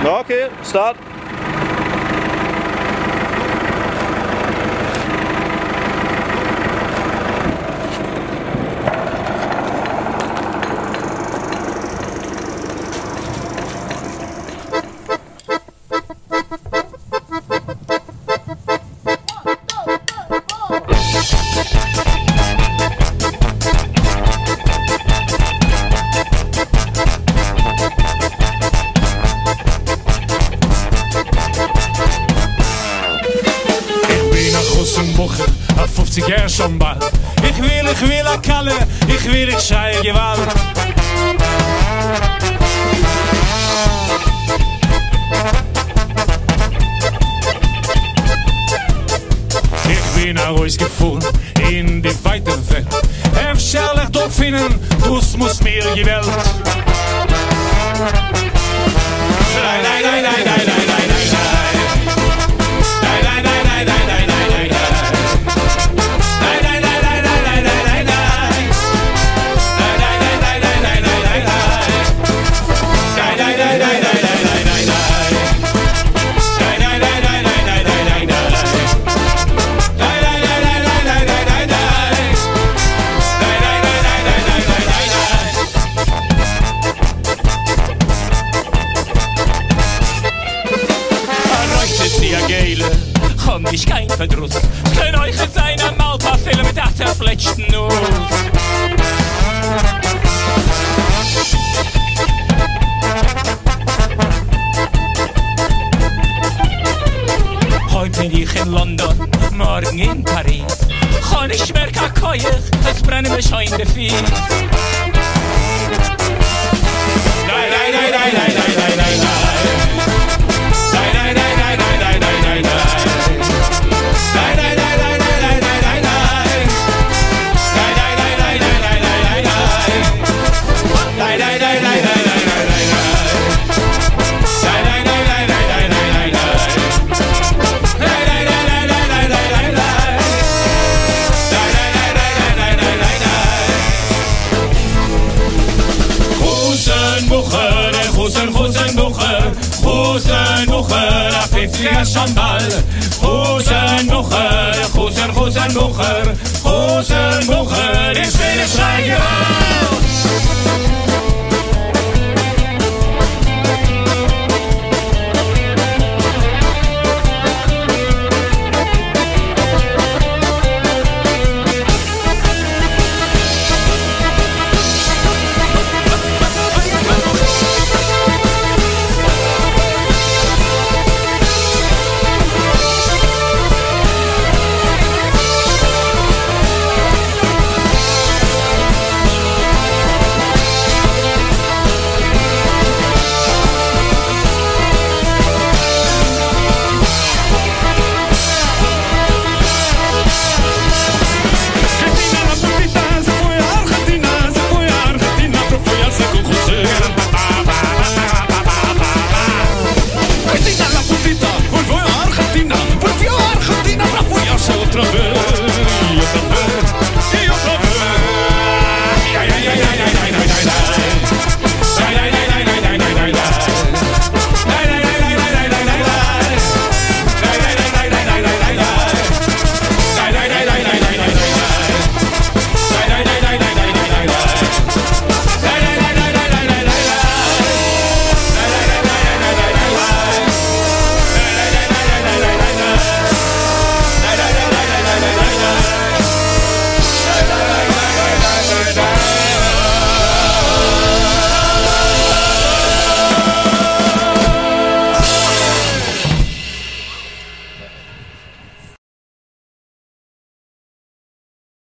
Okay, start. Auf 50 Jahre schon bald. Ich will a Kalle, ich will scheie Gewalt. Ich bin rausgefahren in die weite Welt. Schärlich dort finden, das muss mir gewählt. Nein, nein, nein, nein, nein, nein, nein, nein, nein. Und ich kein Verdruss. Es können euch jetzt einer Malparfille mit der zerfletschten Nuss. Heute bin ich in London, morgen in Paris. Kann ich mehr Kakaoich, es brennen mir schon in den Fies. Nein, nein, nein, nein, nein, nein, nein, nein, nein. Schambal, Rosenbucher, Rosenbucher, Rosenbucher, ich will es schreien.